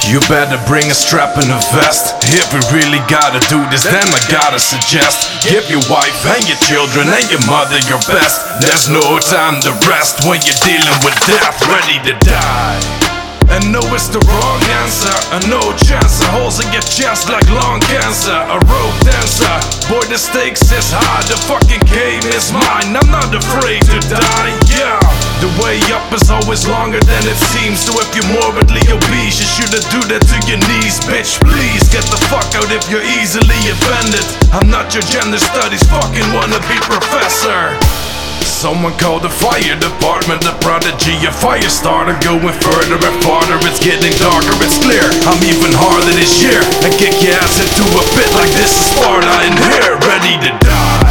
You better bring a strap and a vest. If we really gotta do this, then I gotta suggest give your wife and your children and your mother your best. There's no time to rest when you're dealing with death, ready to die. And no, it's the wrong answer. A no chance, holes in your chest like lung cancer. A rope dancer, boy the stakes is high. The fucking game is mine, I'm not afraid to die, yeah. The way up is always longer than it seems. So if you're morbidly obese, you shouldn't do that to your knees. Bitch, please get the fuck out if you're easily offended. I'm not your gender studies fucking wannabe professor. Someone call the fire department, the prodigy, a fire starter. Going further and farther, it's getting darker, it's clear I'm even harder this year. And kick your ass into a pit like this is Sparta in here, ready to die.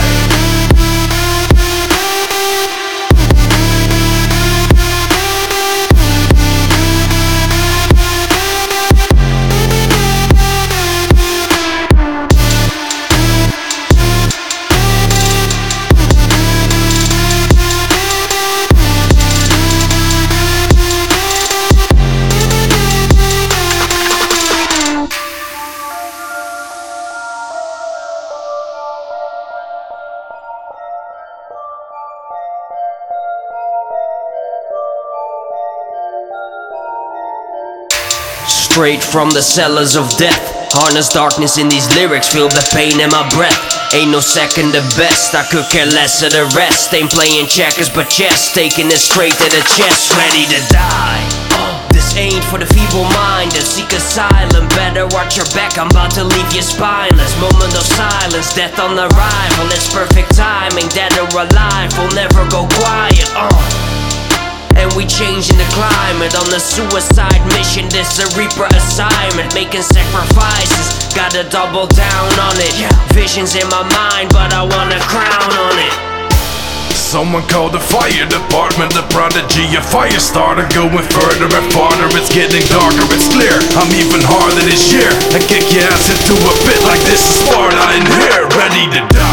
Straight from the cellars of death, harness darkness in these lyrics, feel the pain in my breath. Ain't no second the best, I could care less of the rest. Ain't playing checkers but chess, taking it straight to the chest, ready to die. This ain't for the feeble-minded, seek asylum. Better watch your back, I'm about to leave you spineless. Moment of silence, death on arrival. It's perfect timing, dead or alive, we'll never go quiet. And we changing the climate on a suicide mission. This a reaper assignment, making sacrifices. Gotta double down on it. Visions in my mind, but I want a crown on it. Someone call the fire department, the prodigy, a fire starter. Going further and farther, it's getting darker, it's clear I'm even harder this year. And kick your ass into a pit like this is Sparta in here, ready to die.